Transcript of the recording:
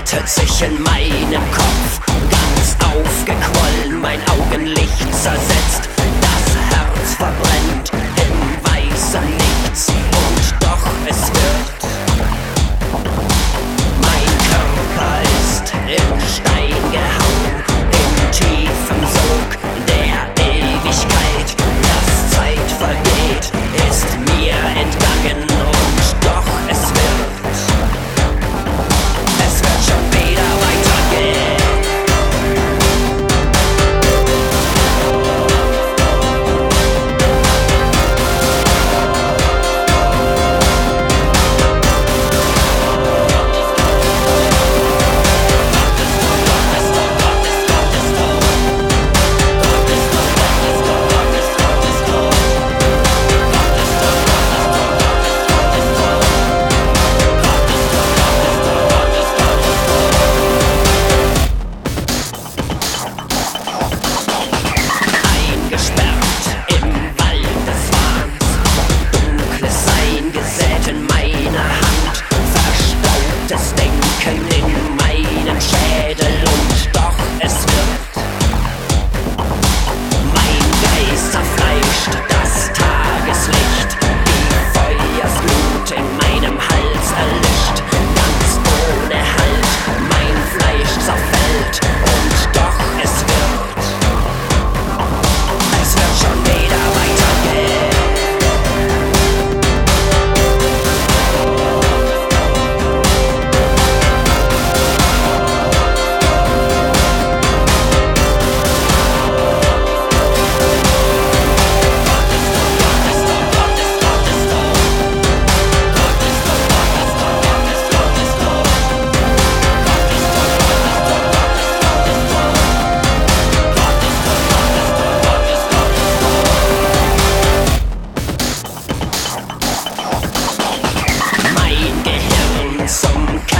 breitet sich in meinem Kopf, ganz aufgequollen, mein Augenlicht zersetzt. Das Herz verbrennt im weißen Nichts und doch es wird. Mein Körper ist in Stein gehauen, im tiefen Sog der Ewigkeit. Das Zeit vergeht, ist mir entgangen und doch es wird schon wieder weitergehen. Das Denken in meinem Schädel und doch es wird. Mein Geist zerfleischt das Tageslicht, die Feuersglut in meinem Hals erlischt. Ganz ohne Halt, mein Fleisch zerfällt und doch es wird schon wieder weitergehen. Zum